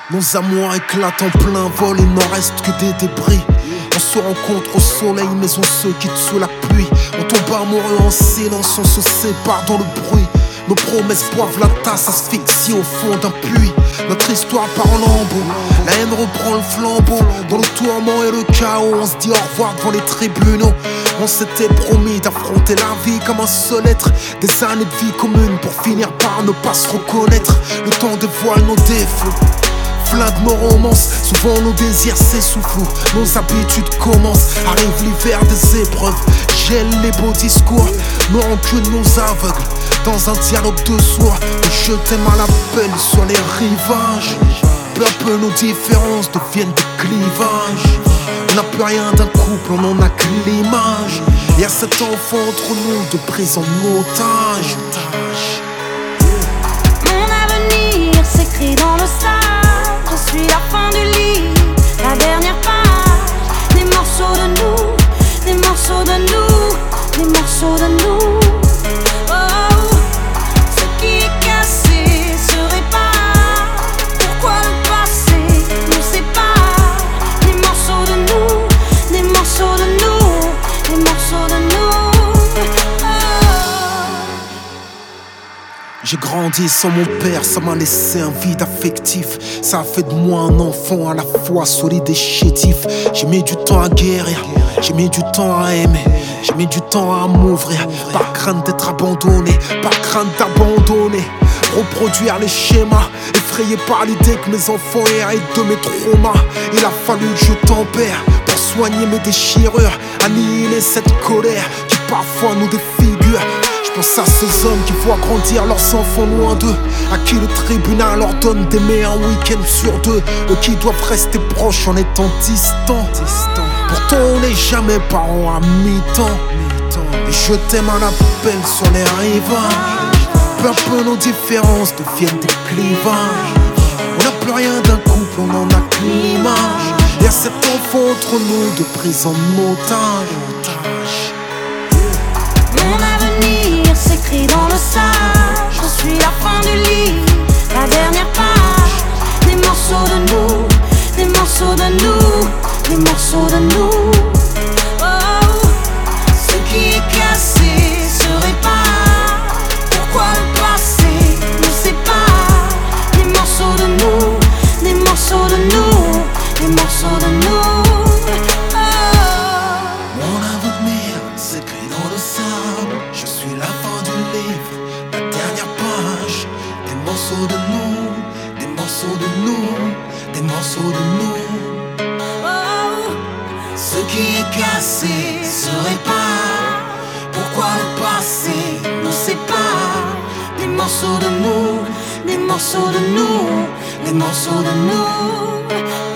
Nos amours éclatent en plein vol, il n'en reste que des débris. On se rencontre au soleil, mais on se quitte sous la pluie. On tombe amoureux en silence, on se sépare dans le bruit. Nos promesses boivent la tasse, asphyxie au fond d'un puits. Notre histoire part en lambeaux, la haine reprend le flambeau. Dans le tourment et le chaos, on se dit au revoir devant les tribunaux. On s'était promis d'affronter la vie comme un seul être. Des années de vie commune pour finir par ne pas se reconnaître. Le temps dévoile nos défauts, flingue nos romances, souvent nos désirs s'essoufflent, nos habitudes commencent. Arrive l'hiver des épreuves, gèle les beaux discours, nos rancunes nous aveuglent dans un dialogue de sourds. Je t'aime à l'appel sur les rivages. Peu à peu nos différences deviennent des clivages. On n'a plus rien d'un couple, on en a que l'image. Y'a cet enfant entre nous de prise en otage. Mon avenir s'écrit dans le sable. Je suis la fin du livre, la dernière page. Des morceaux de nous, des morceaux de nous, des morceaux de nous. Oh, ce qui est cassé se répare. Pourquoi le passé nous sépare? Des morceaux de nous, des morceaux de nous, des morceaux de nous. J'ai grandi sans mon père, ça m'a laissé un vide affectif. Ça a fait de moi un enfant à la fois solide et chétif. J'ai mis du temps à guérir, j'ai mis du temps à aimer, j'ai mis du temps à m'ouvrir. Par crainte d'être abandonné, par crainte d'abandonner. Reproduire les schémas, effrayé par l'idée que mes enfants héritent de mes traumas. Il a fallu que je tempère pour soigner mes déchirures, annihiler cette colère qui parfois nous défigure. Je pense à ces hommes qui voient grandir leurs enfants loin d'eux, à qui le tribunal ordonne d'aimer un week-end sur deux, eux qui doivent rester proches en étant distants. Pourtant on n'est jamais parents à mi-temps. Et je t'aime à l'appel sur les rivages. Peu à peu nos différences deviennent des clivages. On n'a plus rien d'un couple, on en a que l'image. Y'a cet enfant entre nous de prise en otage. Mon avenir s'écrit dans le sable. Je suis la fin du livre, la dernière page. Des morceaux de nous, des morceaux de nous, des morceaux de nous. Oh, ce qui est cassé se répare. Pourquoi le passé nous sépare? Des morceaux de nous, des morceaux de nous, des morceaux de nous. Mon avenir s'écrit dans le sable. Je suis la fin du livre, la dernière page. Des morceaux de nous, des morceaux de nous, des morceaux de nous. Oh, Ce qui est cassé se répare. Pourquoi le passé nous sépare? des morceaux de nous, des morceaux de nous, des morceaux de nous.